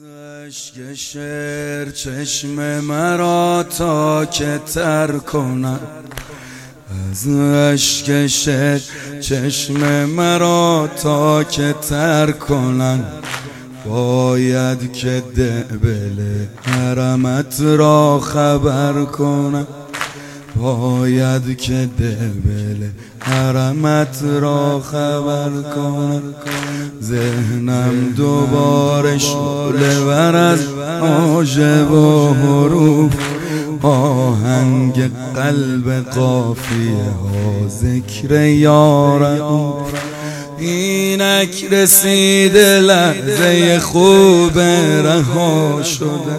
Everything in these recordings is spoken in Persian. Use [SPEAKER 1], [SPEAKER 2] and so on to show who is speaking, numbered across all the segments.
[SPEAKER 1] اشک شعر چشم مرا تا که تر کنم، از اشک شعر چشم مرا تا که تر کنم. باید که دل حرمت را خبر کنم، باید که دل حرمت را خبر کنم. ذهنم دوباره شعله ور از آژه و حروف، آهنگ قلب قافیه ها ذکر یا رؤوف. اینک رسیده لحظه خوب رها شده،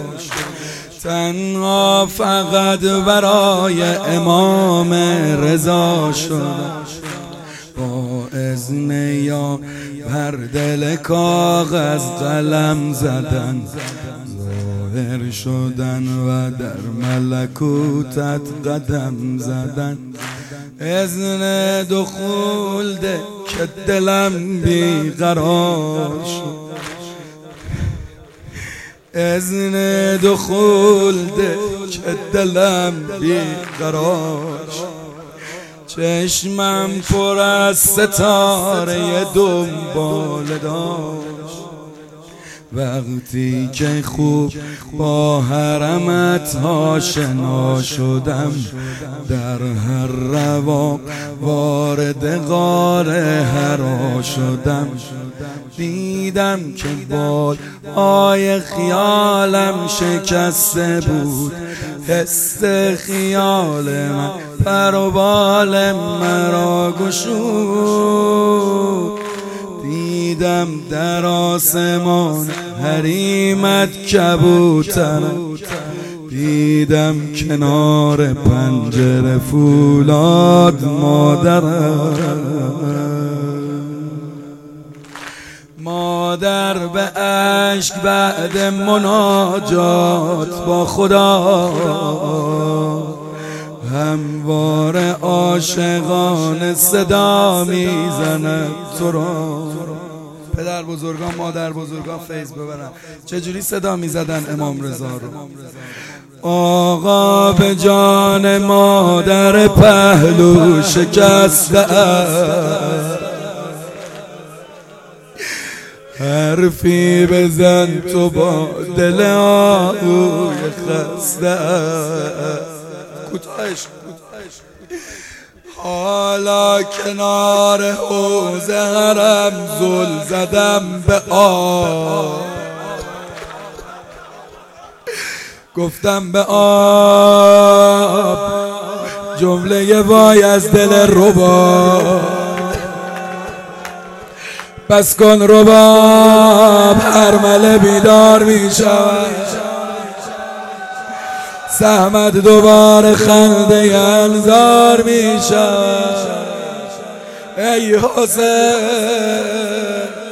[SPEAKER 1] تنها فقط برای امام رضا شده. با اذن یا بر دل کاغذ قلم زدن، ظاهر شدن و در ملکوتت قدم زدن. اذن دخول ده که دلم بیقرار شد، اذن دخول ده که دلم بیقرار شد. چشمم پر از ستاره دنبال داشت، وقتی که خوب با حرمت آشنا شدم. در هر رواق وارد غار حرا شدم، دیدم که بال آی خیالم شکسته بود. حس خیال من پر و بال مرا گشود. دیدم در آسمان حریمت کبوترم، دیدم کنار پنجره فولاد مادرم. مادر به اشک بعد مناجات با خدا، همواره عاشقانه صدا میزند تو را. پدر بزرگان مادر بزرگان فیض ببرن چجوری صدا میزدن امام رضا رو. آقا به جان مادر پهلو شکسته است، حرفی بزن تو با دل آهوی خسته است. کوتاهش حالا کنار حوض حرم زل زدم به آب، گفتم به آب جمله وای از دل رباب. بس کن رباب ارمله بیدار می شود، زحمت دوباره خنده انظار می شود. ای حسین